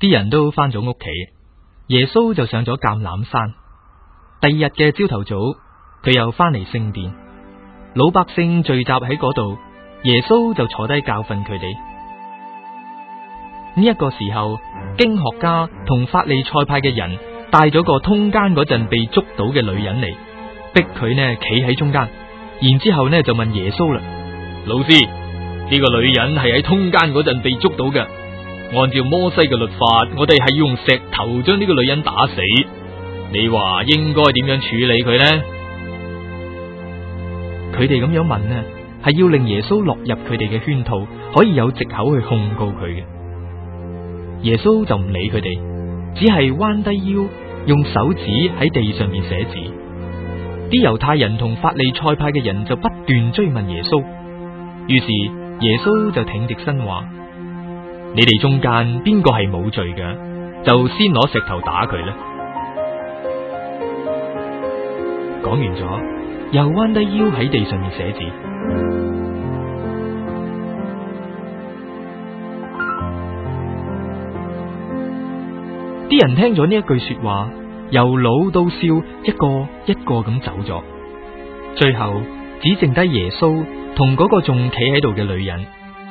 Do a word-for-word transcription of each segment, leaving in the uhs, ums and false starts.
啲人都翻咗屋企，耶穌就上咗橄欖山。第二日嘅朝頭早，佢又翻嚟聖殿，老百姓聚集喺嗰度，耶穌就坐低教訓佢哋。呢、這、一個時候，經學家同法利賽派嘅人帶咗個通姦嗰陣被捉到嘅女人嚟，逼佢呢企喺中間，然之後呢就問耶穌啦：老師，呢、這個女人係喺通姦嗰陣被捉到嘅，按照摩西嘅律法，我哋係要用石頭將呢個女人打死。你話應該點樣處理佢呢？佢哋咁樣問呢，係要令耶穌落入佢哋嘅圈套，可以有藉口去控告佢嘅。耶穌就唔理佢哋，只係彎低腰，用手指喺地上面寫字。啲猶太人同法利賽派嘅人就不斷追問耶穌，於是耶穌就挺直身話：你哋中間邊個係冇罪嘅，就先攞石頭打佢啦。講完咗，又彎低腰喺地上面寫字。啲人聽咗呢一句說話，由老到少，一個一個咁走咗，最後只剩低耶穌同嗰個仲企喺度嘅女人。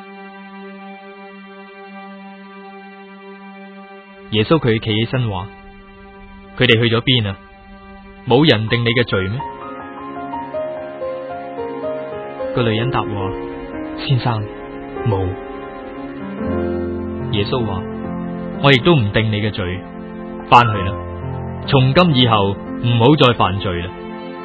耶穌佢企起身話：佢哋去咗邊啊？冇人定你嘅罪咩？個女人答話：先生，冇。耶穌話：我亦都唔定你嘅罪，翻去啦，從今以後唔好再犯罪啦。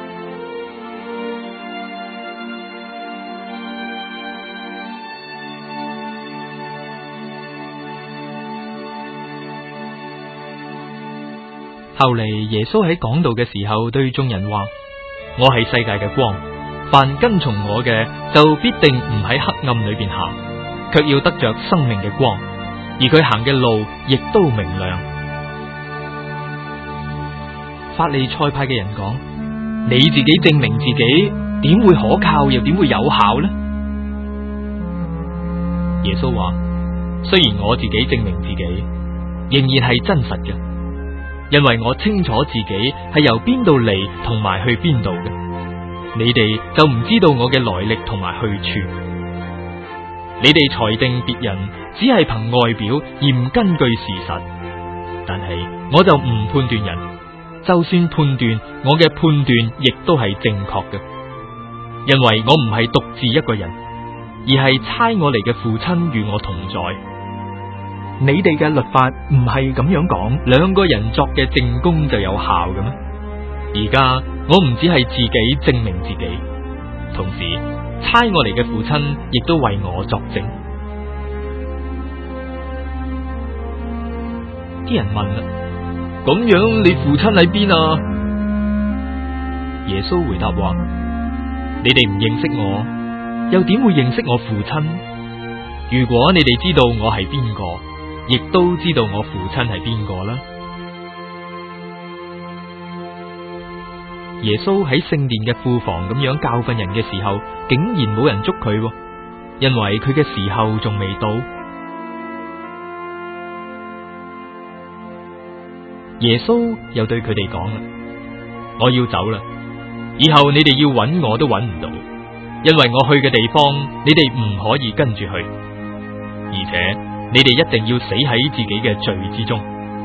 後嚟耶穌喺講道嘅時候對眾人話：我係世界嘅光，凡跟從我嘅就必定唔喺黑暗裏邊行，卻要得着生命嘅光，而佢行嘅路亦都明亮。法利賽派嘅人講：你自己證明自己，點會可靠又點會有效呢？耶穌話：雖然我自己證明自己，仍然係真實嘅。因為我清楚自己係由邊度嚟同埋去邊度嘅，你哋就唔知道我嘅來歷同埋去處。你哋裁定別人只係憑外表而唔根據事實，但係我就唔判斷人，就算判斷，我嘅判斷亦都係正確嘅，因為我唔係獨自一個人，而係差我嚟嘅父親與我同在。你哋嘅律法唔係咁樣講，兩個人作嘅證供就有效嘅咩？而家我唔只係自己證明自己，同時差我嚟嘅父親亦都為我作證。啲人問啦：咁樣你父親喺邊啊？耶穌回答話：你哋唔認識我，又點會認識我父親？如果你哋知道我係邊個，亦都知道我父親係邊個啦。耶穌喺聖殿嘅庫房咁樣教訓人嘅時候，竟然冇人捉佢，因為佢嘅時候仲未到。耶穌又對佢哋講啦：我要走啦，以後你哋要揾我都揾唔到，因為我去嘅地方你哋唔可以跟住去，而且你哋一定要死喺自己嘅罪之中。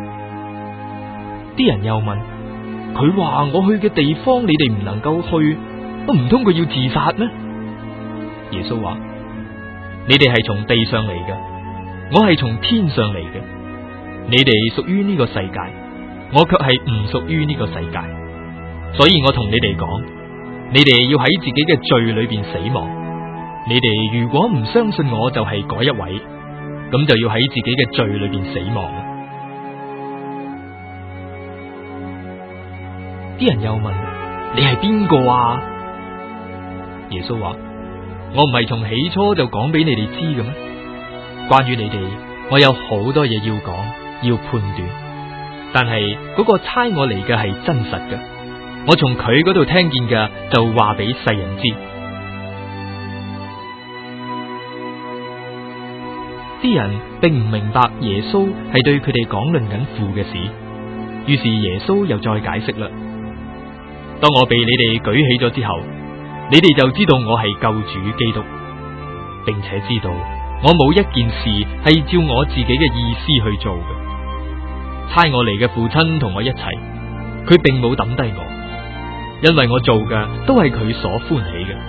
啲人又問：佢話我去嘅地方你哋唔能夠去，都唔通佢要自殺咩？耶穌話：你哋係從地上嚟嘅，我係從天上嚟嘅。你哋屬於呢個世界，我卻係唔屬於呢個世界。所以我同你哋講，你哋要喺自己嘅罪裏邊死亡。你哋如果唔相信我就係嗰一位，咁就要喺自己嘅罪裏邊死亡啦。啲人又問：你係邊個啊？耶穌話：我唔係從起初就講俾你哋知嘅咩？關於你哋，我有好多嘢要講，要判斷。但係嗰個差我嚟嘅係真實嘅，我從佢嗰度聽見嘅就話俾世人知。啲啲人並唔明白耶穌係對佢哋講論緊父嘅事，於是耶穌又再解釋啦。當我被你哋舉起咗之後，你哋就知道我係救主基督，並且知道我冇一件事係照我自己嘅意思去做嘅。差我嚟嘅父親同我一齊，佢並冇抌低我，因為我做嘅都係佢所歡喜嘅。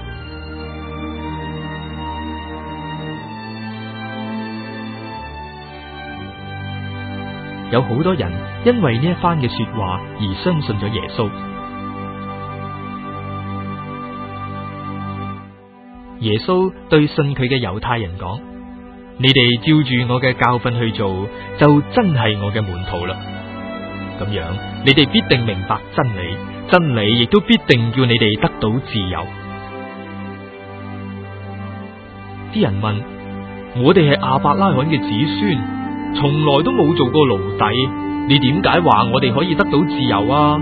有好多人因為呢一番嘅說話而相信咗耶穌。耶穌對信佢嘅猶太人講：你哋照住我嘅教訓去做，就真係我嘅門徒啦。咁樣，你哋必定明白真理，真理亦都必定叫你哋得到自由。啲人問：我哋係亞伯拉罕嘅子孫，從來都冇做過奴隸，你點解話我哋可以得到自由啊？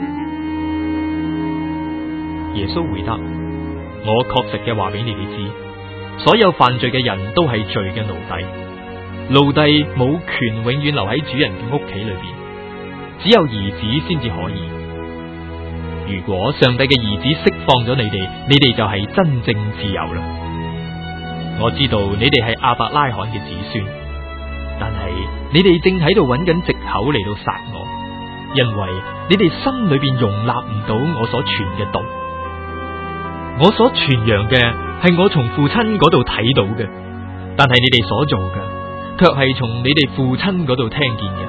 耶穌回答：我確實嘅話俾你哋知，所有犯罪嘅人都係罪嘅奴隸，奴隸冇權永遠留喺主人嘅屋企裏邊，只有兒子先至可以。如果上帝嘅兒子釋放咗你哋，你哋就係真正自由啦。我知道你哋係亞伯拉罕嘅子孫，但係你哋正喺度揾緊藉口嚟到殺我，因為你哋心裏邊容納唔到我所傳嘅道。我所傳揚嘅係我從父親嗰度睇到嘅，但係你哋所做嘅卻係從你哋父親嗰度聽見嘅。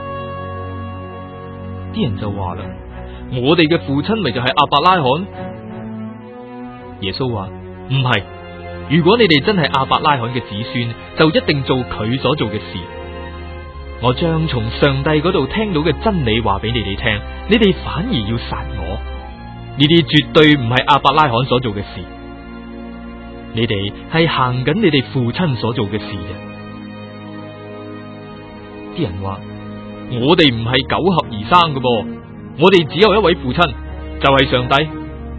啲人就話啦：我哋嘅父親咪就係亞伯拉罕？耶穌話：唔係，如果你哋真係亞伯拉罕嘅子孫，就一定做佢所做嘅事。我將從上帝嗰度聽到嘅真理話俾你哋聽，你哋反而要殺我。呢啲絕對唔係亞伯拉罕所做嘅事，你哋係行緊你哋父親所做嘅事嘅。啲人話：我哋唔係九合而生嘅噃，我哋只有一位父親，就係上帝。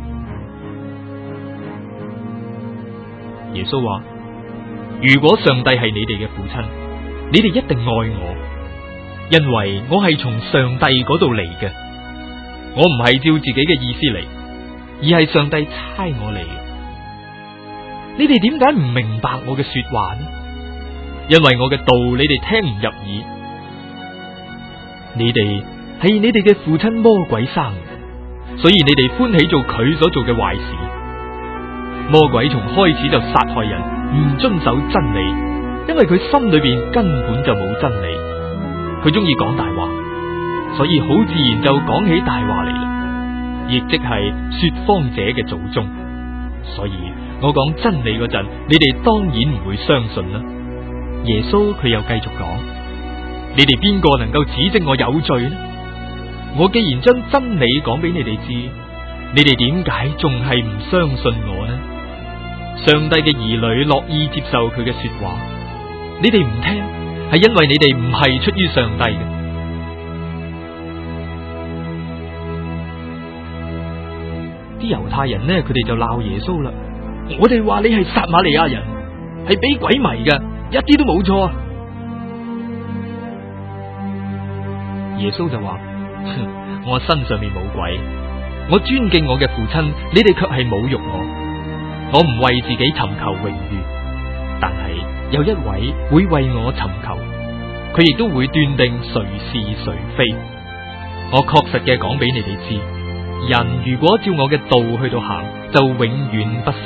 耶穌話：如果上帝係你哋嘅父親，你哋一定愛我，因為我係從上帝嗰度嚟嘅。我唔係照自己嘅意思嚟，而係上帝差我嚟嘅。你哋點解唔明白我嘅說話呢？因為我嘅道你哋聽唔入耳。你哋係你哋嘅父親魔鬼生嘅，所以你哋歡喜做佢所做嘅壞事。魔鬼從開始就殺害人，唔遵守真理，因為佢心裏邊根本就冇真理，佢中意講大話。所以好自然就講起大話嚟啦，亦即係說謊者嘅祖宗。所以我講真理嗰陣，你哋當然唔會相信啦。耶穌佢又繼續講：你哋邊個能夠指證我有罪呢？我既然將真理講俾你哋知，你哋點解仲係唔相信我呢？上帝嘅兒女樂意接受佢嘅說話，你哋唔聽，係因為你哋唔係出於上帝嘅。啲猶太人呢，佢哋就鬧耶穌啦。我哋話你係撒瑪利亞人，係俾鬼迷嘅，一啲都冇錯。耶穌就話：我身上面冇鬼，我尊敬我嘅父親，你哋卻係侮辱我。我唔為自己尋求榮譽，但係有一位會為我尋求，佢亦都會斷定誰是誰非。我確實嘅講俾你哋知。人如果照我嘅道去到行，就永遠不死。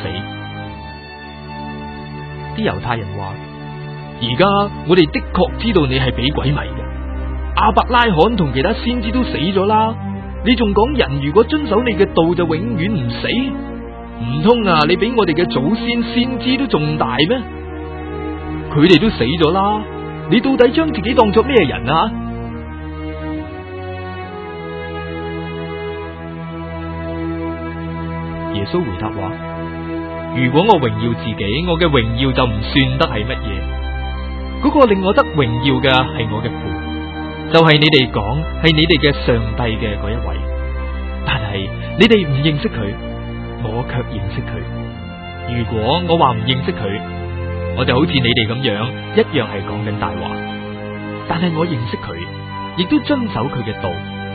啲猶太人話：而家我哋的確知道你係俾鬼迷嘅，亞伯拉罕同其他先知都死咗啦，你仲講人如果遵守你嘅道就永遠唔死？唔通啊，你比我哋嘅祖先先知都仲大咩？佢哋都死咗啦，你到底將自己當作咩人啊？耶穌回答話：如果我榮耀自己，我嘅榮耀就唔算得係乜嘢。嗰個令我得榮耀嘅係我嘅父，就係你哋講係你哋嘅上帝嘅嗰一位。但係你哋唔認識佢，我卻認識佢。如果我話唔認識佢， 我就好似你哋咁樣，一樣係講緊大話。但係我認識佢，亦都遵守佢嘅道。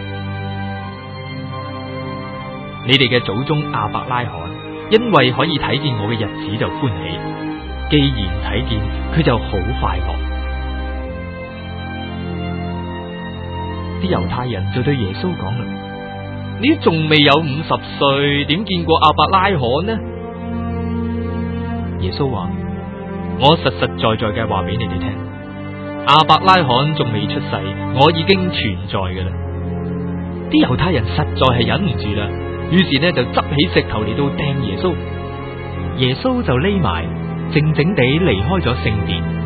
你哋嘅祖宗亞伯拉罕，因為可以睇見我嘅日子就歡喜，既然睇見，佢就好快樂。啲猶太人就對耶穌講啦：你仲未有五十歲，點見過亞伯拉罕呢？耶穌話：我實實在在嘅話俾你哋聽，亞伯拉罕仲未出世，我已經存在嘅啦。啲猶太人實在係忍唔住啦，於是呢就執起石頭嚟到掟耶穌。耶穌就匿埋，靜靜地離開咗聖殿。